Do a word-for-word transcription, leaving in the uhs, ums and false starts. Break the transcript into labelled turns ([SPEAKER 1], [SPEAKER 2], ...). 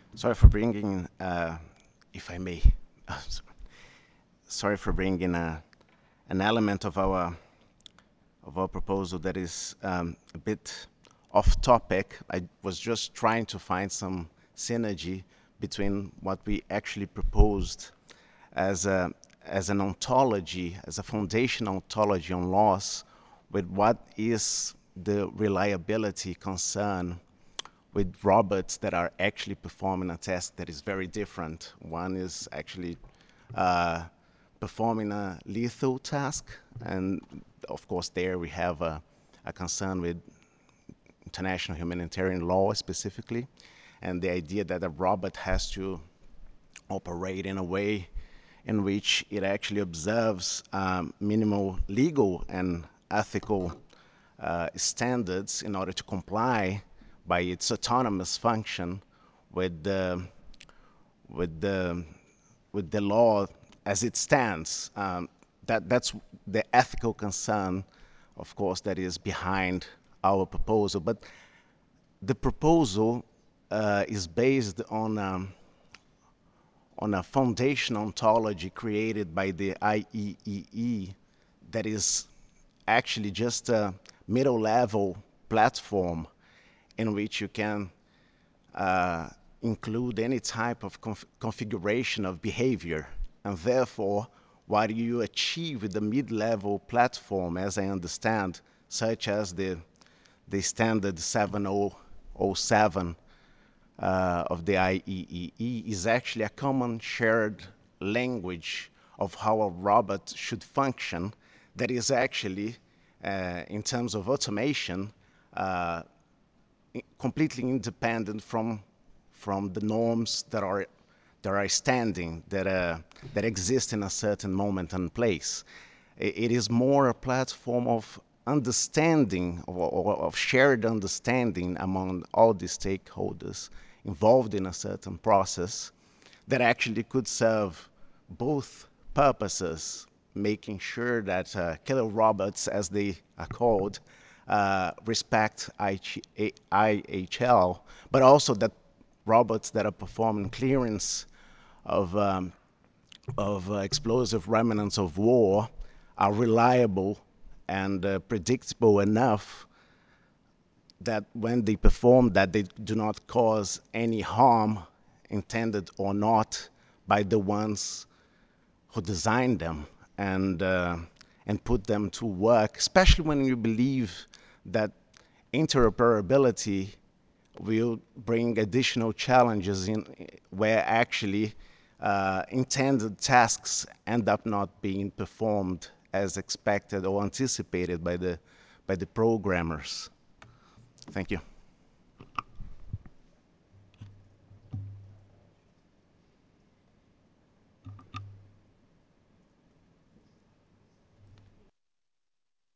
[SPEAKER 1] Sorry for bringing, uh, if I may, uh, so- sorry for bringing uh, an element of our of our proposal that is um, a bit off topic. I was just trying to find some synergy between what we actually proposed as a as an ontology, as a foundation ontology on loss, with what is the reliability concern with robots that are actually performing a task that is very different. One is actually uh, performing a lethal task, and of course there we have a, a concern with international humanitarian law specifically, and the idea that a robot has to operate in a way in which it actually observes um, minimal legal and ethical uh, standards in order to comply by its autonomous function with the with the with the law as it stands. Um, that that's the ethical concern, of course, that is behind our proposal. But the proposal uh, is based on um, on a foundation ontology created by the I E E E that is actually just a middle level platform in which you can uh, include any type of conf configuration of behavior. And therefore, what you achieve with the mid-level platform, as I understand, such as the, the standard seven thousand seven uh, of the I E E E, is actually a common shared language of how a robot should function that is actually, uh, in terms of automation, uh, completely independent from from the norms that are that are standing that uh, that exist in a certain moment and place. It is more a platform of understanding or, or of shared understanding among all the stakeholders involved in a certain process that actually could serve both purposes, making sure that uh, killer robots, as they are called, uh, respect I H L, but also that robots that are performing clearance of, um, of uh, explosive remnants of war are reliable and uh, predictable enough that when they perform that they do not cause any harm, intended or not, by the ones who designed them and uh, and put them to work, especially when you believe that interoperability will bring additional challenges in where actually uh, intended tasks end up not being performed as expected or anticipated by the by the programmers. Thank you.